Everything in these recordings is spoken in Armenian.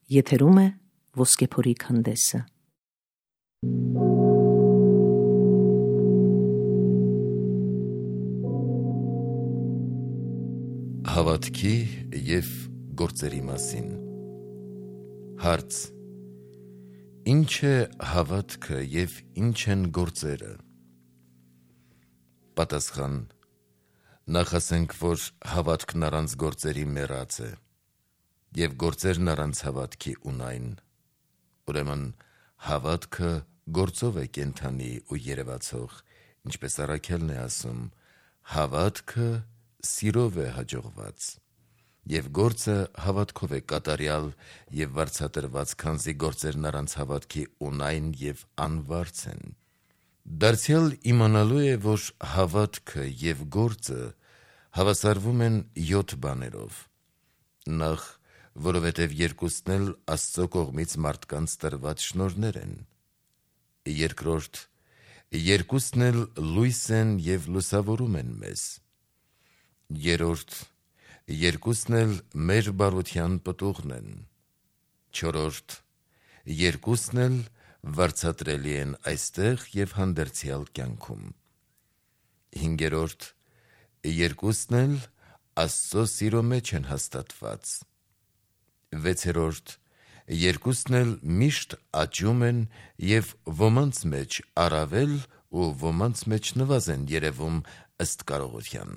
Եթերում է Ոսկեփորի քանդեսը։ Հավատքի և գործերի մասին։ Հարց. Ինչ է հավատքը և ինչ են գործերը։ Պատասխան. Նախ ասենք, որ հավատքն առանց գործերի մեռած է, և գործերն առանց հավատքի ունայն։ Ուրեմն հավատքը գործով է կենդանի ու երևացող, ինչպես Առաքելն է ասում. հավատքը սիրով է հաջողված, և գործը հավատքով է կատարյալ և վարձատրված, քանզի գործերն առանց հավատքի ունայն և անվարձ են։ Դարձյալ իմանալու է, որ հավատքը և գործը հավասարվում են 7 բաներով. Նախ, որովհետև երկուսն էլ Աստծո կողմից մարդկանց տրված շնորհներ են. Երկրորդ, երկուսն էլ լույս են և լուսավորում են մեզ. Երրորդ, երկուսն էլ մեր բարության պտուղն են. Չորրորդ, երկուսն էլ վարձատրելի են այստեղ և հանդերձյալ կյանքում. Հինգերորդ, երկուսն էլ Աստծո սիրո մեջ են հաստատված. Վեցերորդ, երկուսն էլ միշտ աճում են և ոմանց մեջ առավել ու ոմանց մեջ նվազ են երևում ըստ կարողության.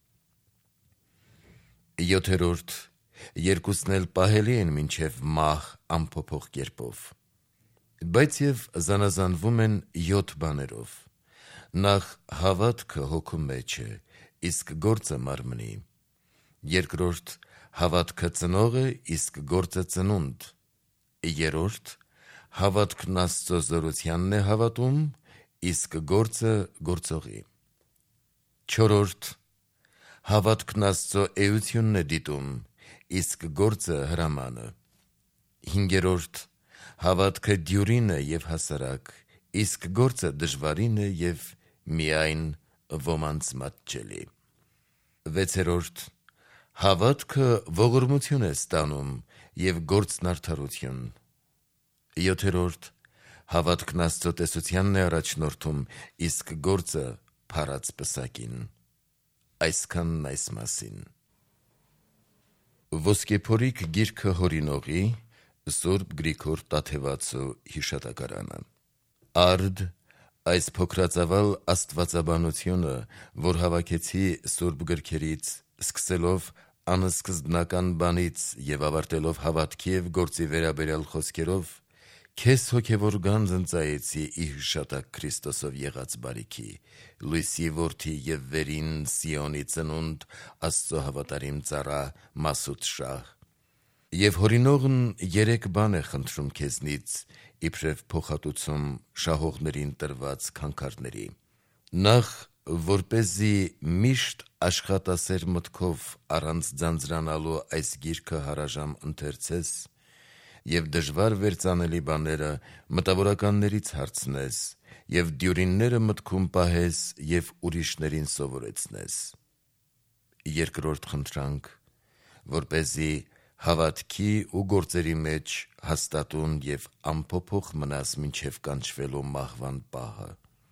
Յոթերորդ, երկուսն էլ պահելի են մինչև մահ անփոփոխ կերպով։ Բայց և զանազանվում են 7 բաներով. Նախ, հավատքը հոգու մեջ է, իսկ գործը մարմնի. Երկրորդ, հավատքը ծնող է, իսկ գործը ծնունդ. Երրորդ, հավատքն Աստծո զորությանն է հավատում, իսկ գործը գործողի. Չորրորդ, հավատքն Աստծո էությունն է դիտում, իսկ գործը հրամանը. Հինգերորդ, հավատքը դյուրին է և հասարակ, իսկ գործը դժվարին է և միայն ոմանց մատչելի: Վեցերորդ, հավատքը ողորմություն է ստանում և գործն արդարություն. Յոթերորդ, հավատքն Աստծո տեսությանն է առաջնորդում, իսկ գործը փառած պսակին: Այսքանն այս մասին: Ոսկեփորիկ գիրքը հորինողի Սուրբ Գրիգոր Տաթևացու հիշատակարանը։ Արդ, այս փոքրածավալ աստվածաբանությունը, որ հավաքեցի Սուրբ գրքերից, սկսելով անսկզբնական բանից և ավարտելով հավատքի և գործի վերաբերյալ խոսքերով, քեզ հոգևոր գանձ ընծայեցի ի հիշատակ Քրիստոսով եղած բարիքի, լույսի որդի և վերին Սիոնի ծնունդ, Աստծո հավատարիմ ծառա Մասուդ շահ: Եվ հորինողն 3 բան է խնդրում քեզնից, իբրև փոխհատուցում շահողներին տրված քանքարների. Նախ, որպեսզի միշտ աշխատասեր մտքով առանց ձանձրանալու այս գիրքը հարաժամ ընթերցես և դժվար վերծանելի բաները մտավորականներից հարցնես և դյուրինները մտքում պահես և ուրիշներին սովորեցնես: Երկրորդ խնդրանք, որպեսզի հավատքի ու գործերի մեջ հաստատուն և անփոփոխ մնաս մինչև կանչվելու մահվան պահը: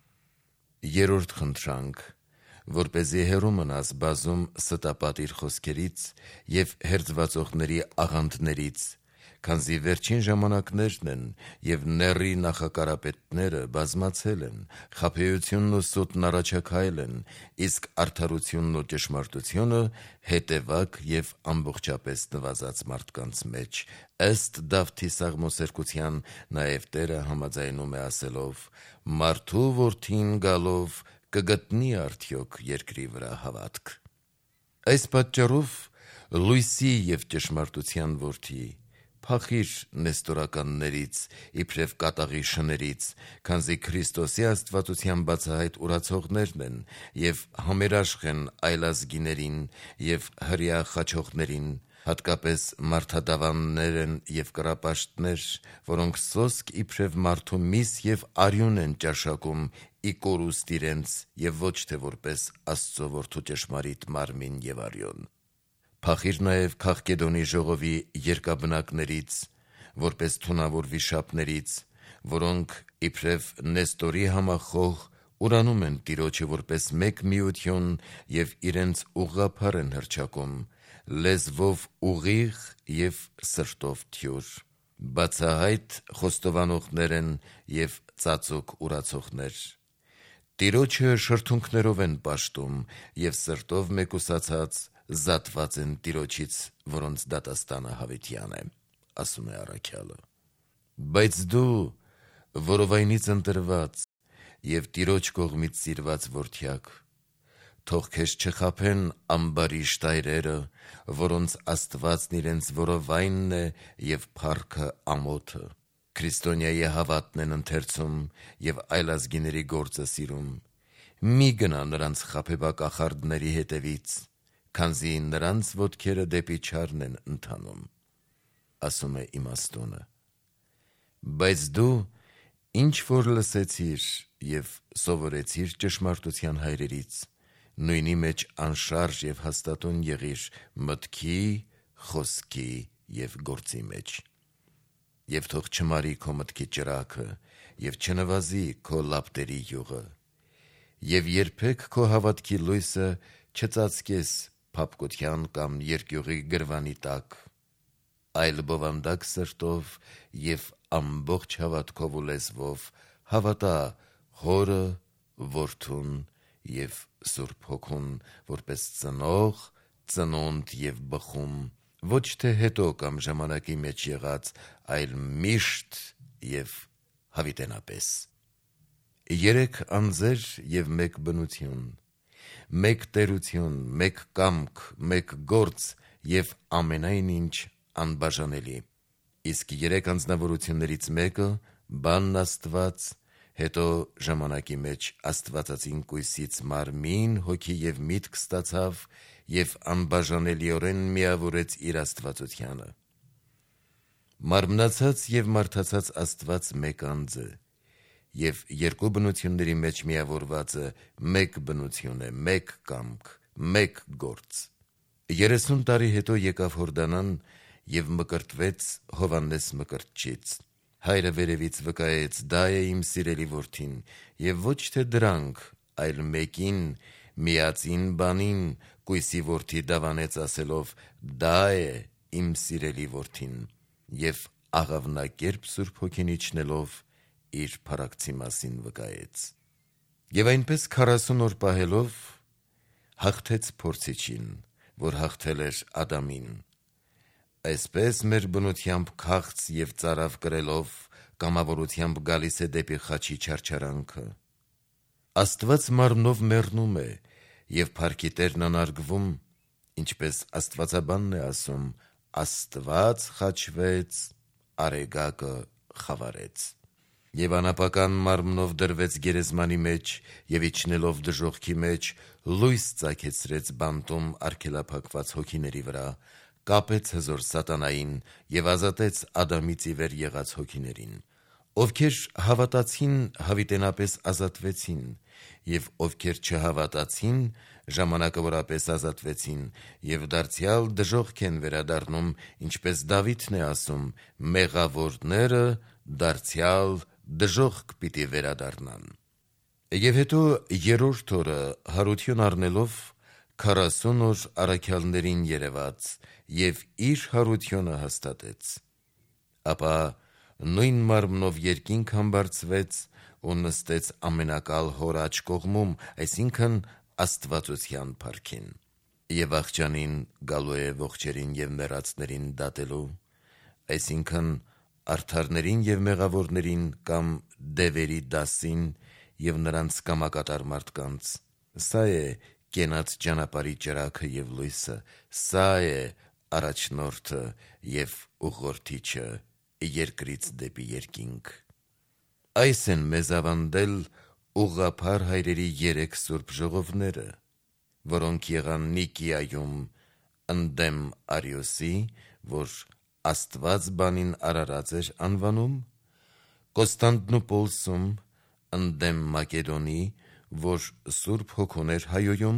Երրորդ խնդրանք, որպեսզի հեռու մնաս բազում ստապատիր խոսքերից և հերձվածողների աղանդներից, քանզի վերջին ժամանակներն են, և նեռի նախակարապետները բազմացել են, խաբեությունն ու սուտն առաջաքայլ են, իսկ արդարությունն ու ճշմարտությունը հետևակ և ամբողջապես նվազած մարդկանց մեջ, ըստ Դավթի սաղմոսերկության նաև Տերը համաձայնում է ասելով. «Մարդու որդին գալով կգտնի՞ արդյոք երկրի վրա հավատք»: Այս պատճառով, լույսի և ճշմարտության որդի, փախիր նեստորականներից, իբրև կատաղի շներից, քանզի Քրիստոսի աստվածության բացահայտ ուրացողներն են և համերաշխ են այլազգիներին և հրեա խաչողներին, հատկապես մարդադավաններ են և կռապաշտներ, որոնք սոսկ իբրև մարդու միս և արյուն են ճաշակում ի կորուստ իրենց և ոչ թե որպես Աստծո որդու ճշմարիտ մարմին և արյուն: Փախիր նաև Քաղկեդոնի ժողովի երկաբնակներից, որպես թունավոր վիշապներից, որոնք իբրև Նեստորի համախոհ ուրանում են Տիրոջը որպես մեկ միություն և իրենց ուղղափառ են հռչակում, լեզվով ուղիղ և սրտով թյուր, բացահայտ խոստովանողներ են և ծածուկ ուրացողներ։ Տիրոջը շրթունքներով են պաշտում և սրտով մեկուսացած զատված են Տիրոջից, որոնց դատաստանը հավիտյան է, ասում է առաքյալը։ Բայց դու, որովայնից ընտրված և Տիրոջ կողմից սիրված որդյակ, թող քեզ չխաբեն ամբարիշ տայրերը, որոնց Աստվածն իրենց որովայնն է և փառքը ամոթը, քրիստոնյայի հավատն են ընթերցում և այլազգիների գործը սիրում։ Մի գնա նրանց խաբեբակախարդների հետևից, քանզի նրանց ոտքերը դեպի չարն են ընթանում, ասում է իմաստունը։ Բայց դու ինչ որ լսեցիր և սովորեցիր ճշմարտության հայրերից, նույնի մեջ անշարժ և հաստատուն եղիր մտքի, խոսքի և գործի մեջ։ Եվ թող չմարի քո մտքի ճրագը և չնվազի քո լապտերի յուղը, և երբեք քո հավատքի լույսը չծածկես փափկության կամ երկյուղի գրվանի տակ, այլ բովանդակ սրտով և ամբողջ հավատքով ու լեզվով հավատա Հորը, Որդուն և Սուրբ Հոգուն, որպես ծնող, ծնունդ և բխում, ոչ թե հետո կամ ժամանակի մեջ եղած, այլ միշտ և հավիտենապես։ 3 անձեր և մեկ բնություն, մեկ տերություն, մեկ կամք, մեկ գործ և ամենայն ինչ անբաժանելի։ Իսկ 3 անձնավորություններից մեկը, բանն Աստված, հետո ժամանակի մեջ աստվածածին կույսից մարմին, հոգի և միտք ստացավ և անբաժանելիորեն միավորեց իր աստվածությանը։ Մարմնացած և մարդացած Աստված մեկ անձ է, և 2 բնությունների մեջ միավորվածը մեկ բնություն է, մեկ կամք, մեկ գործ։ 30 տարի հետո եկավ Հորդանան և մկրտվեց Հովհաննես Մկրտչից։ Հայրը վերևից վկայեց. «Դա է իմ սիրելի որդին», և ոչ թե դրանք, այլ մեկին, միածին բանին կույսի որդի դավանեց ասելով. «Դա է իմ սիրելի որդին», և աղավնակերպ Սուրբ Հոգին իջնելով իր փառակցի մասին վկայեց։ Եվ այնպես 40 օր պահելով հաղթեց փորձիչին, որ հաղթել էր Ադամին։ Այսպես մեր բնությամբ քաղց և ծարավ կրելով կամավորությամբ գալիս է դեպի խաչի չարչարանքը։ Աստված մարմնով մեռնում է և փառքի Տերն անարգվում, ինչպես աստվածաբանն է ասում. «Աստված խաչվեց, Արեգակը խավարեց»։ Եվ անապական մարմնով դրվեց գերեզմանի մեջ և իջնելով դժոխքի մեջ լույս ծագեցրեց բանտում արգելափակված հոգիների վրա, կապեց հզոր սատանային և ազատեց Ադամից ի վեր եղած հոգիներին։ Ովքեր հավատացին, հավիտենապես ազատվեցին, և ովքեր չհավատացին, ժամանակավորապես ազատվեցին և դարձյալ դժոխք են վերադառնում, ինչպես Դավիթն է ասում. «Մեղավորները դարձյալ դժոխք պիտի վերադառնան»։ Եվ հետո 3-րդ օրը հարություն առնելով 40 օր առաքյալներին երեւաց և իր հարությունը հաստատեց։ Ապա նույն մարմնով երկինք համբարձվեց ու նստեց ամենակալ Հոր աջ կողմում, այսինքն աստվածության փառքին։ Եվ աղջանին գալու է ողջերին և մեռածներին դատելու, այսինքն արդարներին և մեղավորներին կամ դևերի դասին և նրանց կամակատար մարդկանց։ Սա է կենաց ճանապարհի ճրագը և լույսը, սա է առաջնորդը և ուղղորդիչը երկրից դեպի երկինք։ Այս են մեզ ավանդել ուղղափառ հայրերի 3 սուրբ ժողովները, որոնք եղան Նիկիայում ընդդեմ Արիոսի, որ Աստված բանին արարած էր անվանում, Կոստանդնուպոլսում ընդդեմ Մակեդոնի, որ Սուրբ Հոգուն էր հայոյում,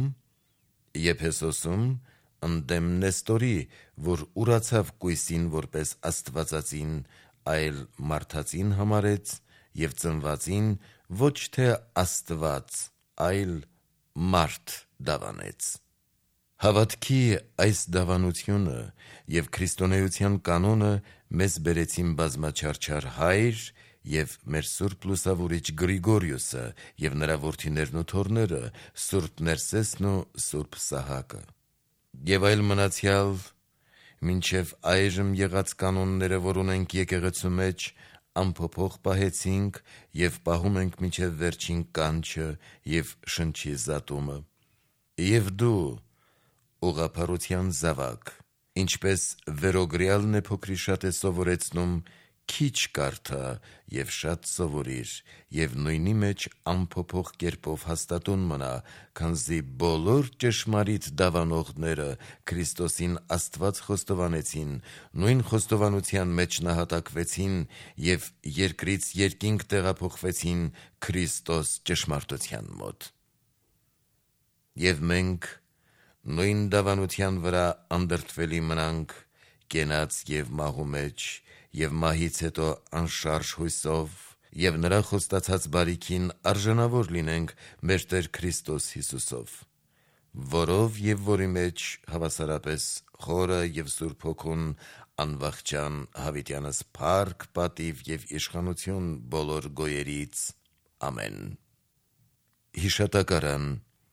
Եփեսոսում ընդդեմ Նեստորի, որ ուրացավ կույսին որպես աստվածածին, այլ մարդածին համարեց և ծնվածին ոչ թե Աստված, այլ մարդ դավանեց։ Հավատքի այս դավանությունը և քրիստոնեության կանոնը մեզ բերեցին բազմաչարչար Հայր և մեր Սուրբ Լուսավորիչ Գրիգորիոսը և նրա որդիներն ու թոռները Սուրբ Ներսեսն ու Սուրբ Սահակը։ Եվ այլ մնացյալ մինչև այժմ եղած կանոնները, որ ունենք եկեղեցու մեջ, անփոփոխ պահեցինք և պահում ենք մինչև վերջին կանչը և շնչի զատումը։ Եվ դու, ուղղափառության զավակ, ինչպես վերոգրյալն է փոքրիշատ է սովորեցնում, քիչ կարդա և շատ սովորիր, և նույնի մեջ անփոփոխ կերպով հաստատուն մնա, քանզի բոլոր ճշմարիտ դավանողները Քրիստոսին Աստված խոստովանեցին, նույն խոստովանության մեջ նահատակվեցին և երկրից երկինք տեղափոխվեցին Քրիստոս ճշմարտության մոտ։ Եվ մենք նույն դավանության վրա անդրդվելի մնանք, կենաց և մահու մեջ, և մահից հետո անշարժ հույսով, և նրա խոստացած բարիքին արժանավոր լինենք մեր Տեր Քրիստոս Հիսուսով, որով և որի մեջ հավասարապես Խորը և Սուրբ Հոգուն անվախճան հավիտյանս փառք, պատիվ և իշխանություն բոլոր գոյերից։ Ամեն։ Հիշատակարան։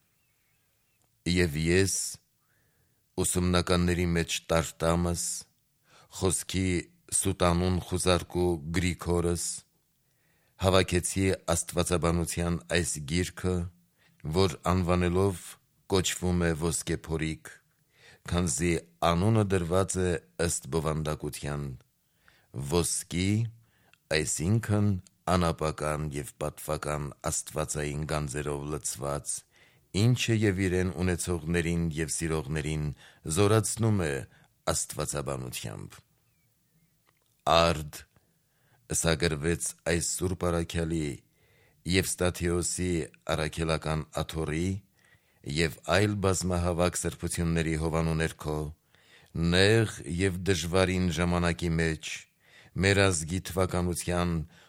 Եվ ես, ուսումնականների մեջ Տարտամս, խոսքի սուտանուն խուզարկու Գրիգորս, հավաքեցի աստվածաբանության այս գիրքը, որ անվանելով կոչվում է Ոսկե փորիկ, քանզի անունը դրված է ըստ բովանդակության, ոսկի, այսինքն անապական և պատվական աստվածային գանձերով լցված, ինչը և իրեն ունեցողներին և սիրողներին զորացնում է աստվածաբանությամբ։ Արդ սա գրվեց այս Սուրբ առաքյալի, Եվստաթիոսի առաքելական աթոռի և այլ բազմահավաք սրբությունների հովանու ներքո, նեղ և դժվարին ժամանակի մեջ, մեր ազգի թվականության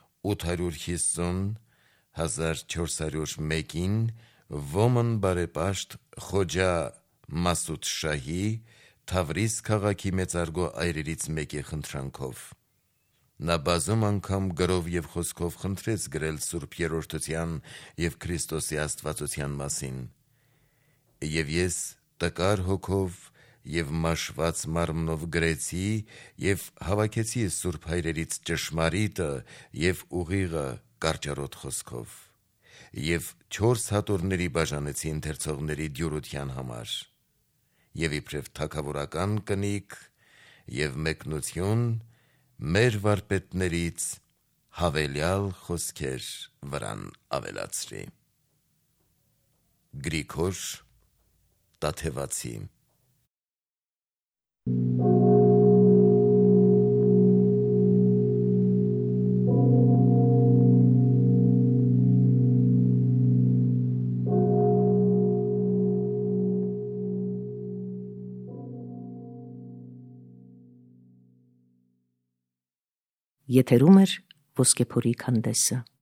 850/1401-ին Ոմն բարեպաշտ Խոջա Մասուդ Շահի Թավրիզ քաղաքի մեծարգո այրերից մեկի խնդրանքով։ Նա բազում անգամ գրով և խոսքով խնդրեց գրել Սուրբ Երրորդության և Քրիստոսի աստվածության մասին։ Եվ ես տկար հոգով և մաշված մարմնով գրեցի և հավաքեցի Սուրբ Հայրերից ճշմարիտը և ուղիղը կարճառոտ խոսքով, և 4 հատորների բաժանեցի ընթերցողների դյուրության համար, և իբրև թագավորական կնիկ և մեկնություն մեր վարպետներից հավելյալ խոսքեր վրան ավելացրի։ Գրիգոր Տաթևացի։ Եթերում է Ոսկե փորիկ հանդեսը։